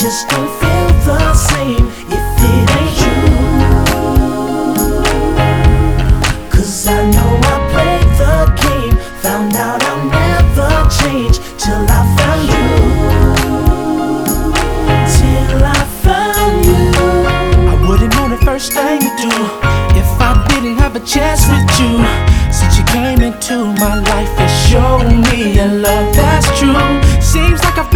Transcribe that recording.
just don't feel the same if it ain't you. 'Cause I know I played the game, found out I'll never change till I found you. Till I found you. I wouldn't know the first thing to do if I didn't have a chance with you. Since you came into my life and showed me a love that's true. Seems like I